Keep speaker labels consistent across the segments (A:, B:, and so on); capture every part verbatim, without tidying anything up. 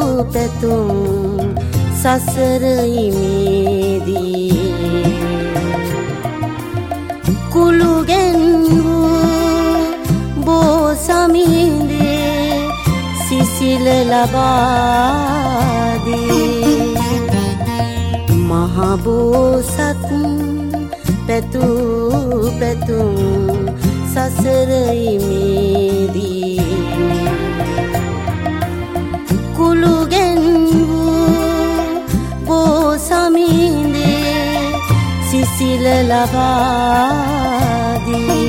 A: පැතුම් සසර ඉමේදී කුළුගෙන් වූ බෝ සමිඳේ සිසිල ලබාදී මහ බෝසත් පැtuu පැතුම් සසර ඉමේදී කුළුගෙන් වූ බෝ සමිඳේ සිසිල ලබාදී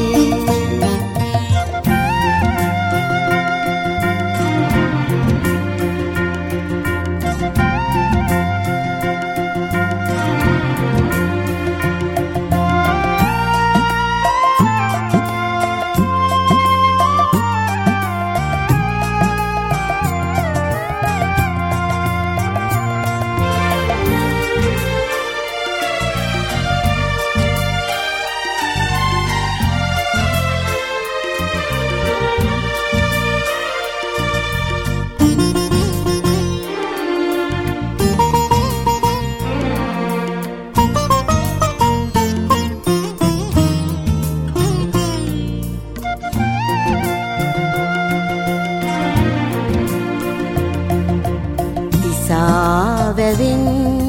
A: වැවෙන්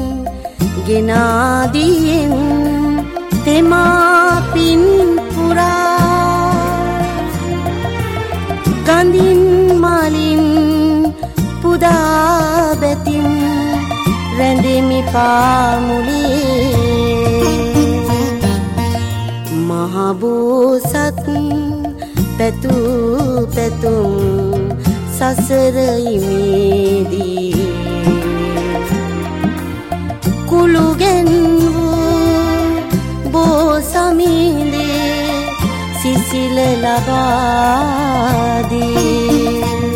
A: ගෙනාදියෙන් තෙමා පින් පුරා ගඳින් මලින් පුදා බැතින් රැඳෙමි පාමුලේ මහ බෝසත් පැtuu පැතුම් සසර ඉමේදී කුළුගෙන් වූ බෝ සමිඳේ සිසිල ලබාදී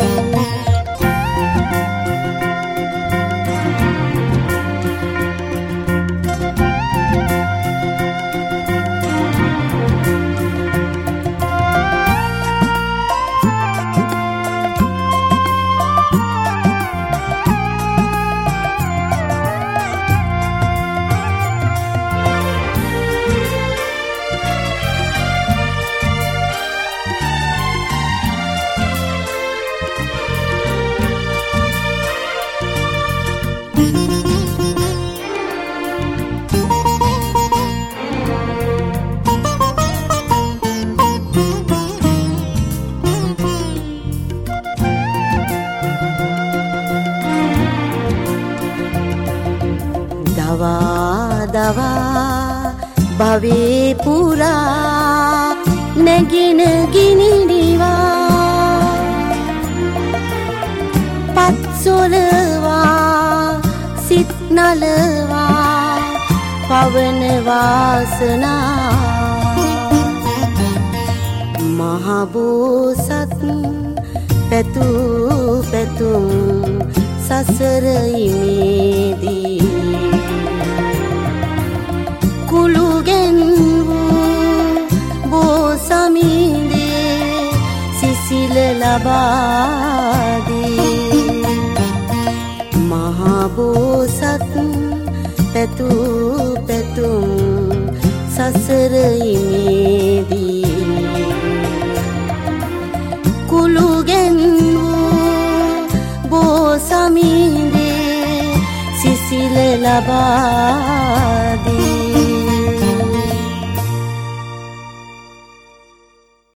A: දවා දවා භවේ පුරා නැගින ගිනි නිවා පත් සොලවා සිත් නලවා පවන වාසනා මහ බෝසත් පැtuu පැතුම් සසර ඉමේදී කුළුගෙන් වූ බෝ සමිඳේ සිසිල ලබාදී මහ බෝසත් පැtuu පැතුම් සසර ඉමේදී කුළුගෙන් වූ බෝ සමිඳේ සිසිල ලබා